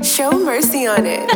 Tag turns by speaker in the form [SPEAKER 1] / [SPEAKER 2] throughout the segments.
[SPEAKER 1] Show mercy on it.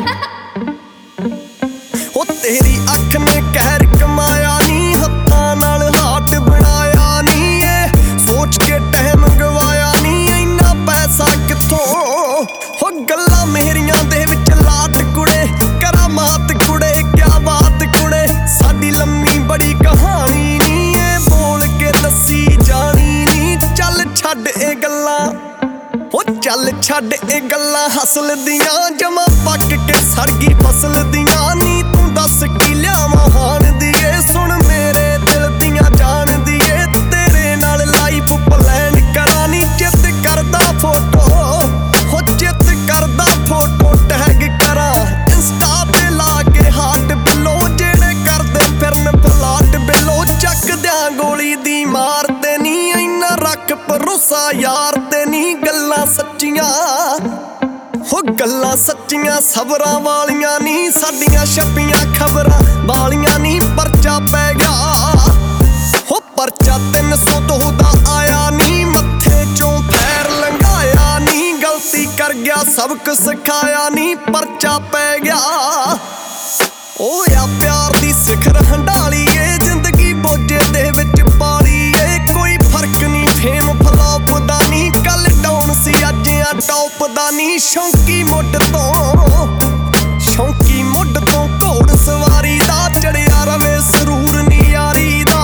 [SPEAKER 2] ਉਹ ਤੇਰੀ ਅੱਖ ਨੇ ਕਹਿਰ ਕਮਾਇਆ ਨੀ, ਹੱਥਾਂ ਨਾਲ ਹਾਟ ਬਣਾਇਆ ਨੀ, ਸੋਚ ਕੇ ਟਾਈਮ ਗਵਾਇਆ ਨੀ, ਇੰਨਾ ਪੈਸਾ ਕਿੱਥੋਂ। ਹੋ ਗੱਲਾਂ ਮੇਰੀਆਂ ਦੇ ਵਿੱਚ ਲਾਟ ਕੁੜੇ, ਕਰਾਮਾਤ ਕੁੜੇ, ਕਿਆ ਬਾਤ ਕੁੜੇ, ਸਾਡੀ ਲੰਮੀ ਬੜੀ ਕਹਾਣੀ ਨੀ, ਬੋਲ ਕੇ ਦੱਸੀ ਜਾਣੀ ਨੀ। ਚੱਲ ਛੱਡ ਇਹ ਗੱਲਾਂ, ਹੋ ਚੱਲ ਛੱਡ ਇਹ ਗੱਲਾਂ ਹਸਲ ਦੀਆਂ, ਜਮਾ ਪੱਕ ਕੇ ਸੜ ਗਈ ਫਸਲ ਦੀਆਂ ਨੀ। ਤੂੰ ਦੱਸ ਕੀ ਲਿਆਵਾਂ ਹਾਣ ਦੀਏ, ਸੁਣ ਮੇਰੇ ਦਿਲ ਦੀਆਂ ਜਾਣ ਦੀਏ, ਤੇਰੇ ਨਾਲ ਲਾਈਫ ਪਲਾਨ ਕਰਾਂ ਨੀ। ਚਿੱਤ ਕਰਦਾ ਫੋਟੋ, ਹੋ ਚਿੱਤ ਕਰਦਾ ਫੋਟੋ ਟੈਗ ਕਰਾਂ ਇੰਸਟਾ ਤੇ ਲਾ ਕੇ ਹਾਰਟ ਬਿੱਲੋ, ਜਿਹੜੇ ਕਰਦੇ ਫਿਰਨ ਫਲਾਟ ਬਿੱਲੋ, ਚੱਕਦਿਆਂ ਗੋਲੀ ਦੀ ਮਾਰਦੇ ਨੀ, ਇੰਨਾ ਰੱਖ ਭਰੋਸਾ ਯਾਰ ਤੇ ਨੀ। ਗੱਲਾਂ ਸੱਚੀਆਂ, ਹੋ ਗੱਲਾਂ ਸੱਚੀਆਂ ਸਬਰਾਂ ਵਾਲੀਆਂ ਨੀ, ਸਾਡੀਆਂ ਛਪੀਆਂ ਖਬਰਾਂ ਵਾਲੀਆਂ ਨੀ। ਪਰਚਾ ਪੈ ਗਿਆ, ਹੋ ਪਰਚਾ 302 ਦਾ ਆਇਆ ਨੀ, ਮੱਥੇ ਚੋਂ ਫੈਰ ਲੰਘਾਇਆ ਨੀ, ਗਲਤੀ ਕਰ ਗਿਆ ਸਬਕ ਸਿਖਾਇਆ ਨੀ। ਪਰਚਾ ਪੈ ਗਿਆ, ਓਏ ਆ ਪਿਆਰ ਦੀ ਸਿਖਰ ਹੰਡਾਲੀਏ, ਜ਼ਿੰਦਗੀ ਬੋਝੇ ਦੇ ਵਿੱਚ ਪਾਲੀਏ, ਕੋਈ ਫਰਕ ਨੀ ਫੇਮ ਫਲੋਪ ਦਾ ਨੀ, ਕੱਲ ਡਾਊਨ ਸੀ ਅੱਜ ਆ ਟੌਪ ਦਾ ਨੀ। ਸ਼ੌਂਕੀ ਮੁੱਢ ਤੋਂ, ਸ਼ੌਂਕੀ ਮੁੱਢ ਤੋਂ ਘੋੜ ਸਵਾਰੀ ਦਾ, ਚੜਿਆ ਰਵੇ ਸਰੂਰ ਨੀ ਯਾਰੀ ਦਾ।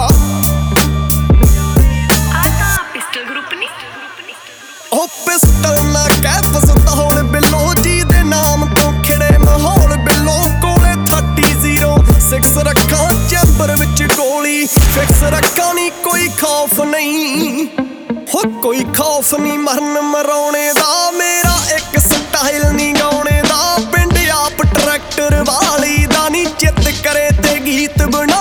[SPEAKER 1] ਪਿਸਟਲ ਗਰੁੱਪ ਨੀ,
[SPEAKER 2] ਉਹ ਪਿਸਟਲ ਨਾ ਕਹਿ ਪਸਤੌਲ ਬਿੱਲੋ, ਜੀ ਦੇ ਨਾਮ ਤੋਂ ਖਿੜੇ ਮਾਹੌਲ ਬਿੱਲੋ, ਕੋਲੇ 30-06 ਰੱਖਾਂ ਚੈਂਬਰ ਵਿੱਚ ਗੋਲੀ ਫਿਕਸ ਰੱਖਾਂ ਨੀ, ਕੋਈ ਖੌਫ ਨਹੀਂ, ਹੋ ਕੋਈ ਖੌਫ ਨੀ ਮਰਨ ਮਰਾਉਣੇ ਦਾ, ਮੇਰਾ ਇੱਕ ਸਟਾਈਲ ਨੀ ਗਾਉਣੇ ਦਾ, ਪਿੰਡ ਆਪ ਟਰੈਕਟਰ ਵਾਲੀ ਦਾ ਨੀ, ਚਿੱਤ ਕਰੇ ਤੇ ਗੀਤ ਬਣਾ